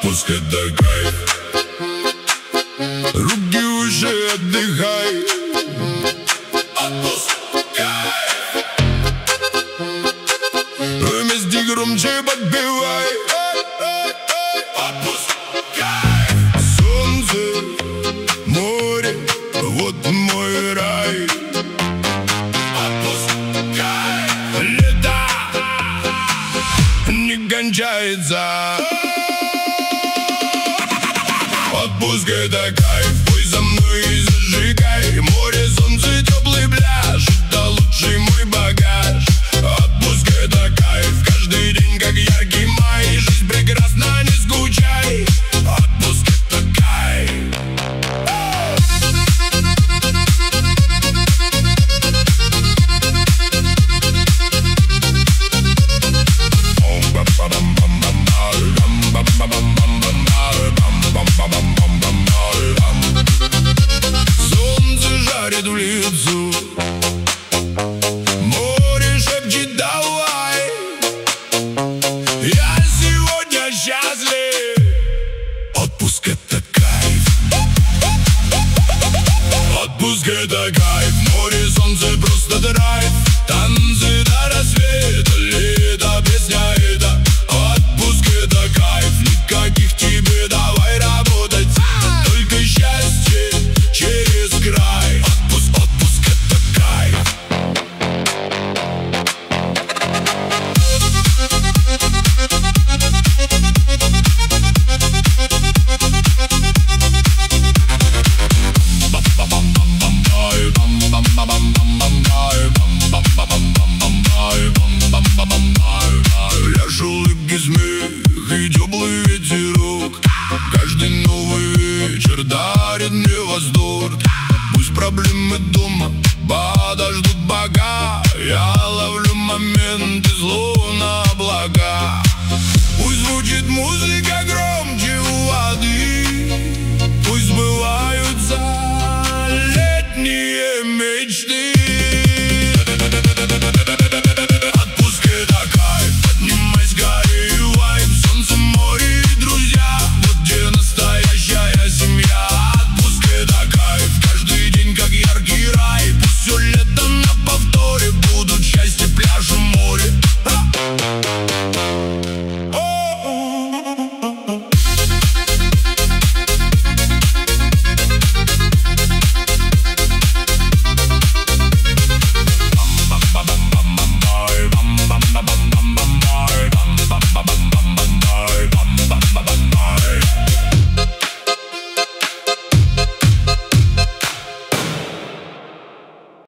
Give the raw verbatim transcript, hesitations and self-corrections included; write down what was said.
Отпуск — это кайф. Руки выше, отдыхай. Отпуск — кайф. Вместе громче подпевай. Отпуск — кайф. Солнце, море, вот мой рай. Отпуск — кайф. Лето не кончается. Отпуск — это кайф. Пой за мной и зажигай. Море, солнце, теплый пляж — это лучший мой багаж. Отпуск — это кайф. Каждый день как яркий май. Жизнь прекрасна, не скучай. Отпуск — это кайф. Солнце жарит в лицо, море шепчет давай. Я сегодня счастлив. Отпуск — это кайф. Отпуск — это кайф. Море, солнце, просто драйв. Танцы до рассвета, лето, песня эта. Отпуск — это кайф. Никаких тебе, давай работать. Только счастье через край. Отпуск, отпуск — это кайф. Лишь улыбки, смех и теплый ветерок. Каждый новый вечер дарит мне восторг. Пусть проблемы дома подождут бока. Я ловлю моменты, словно облака. Пусть звучит музыка громко.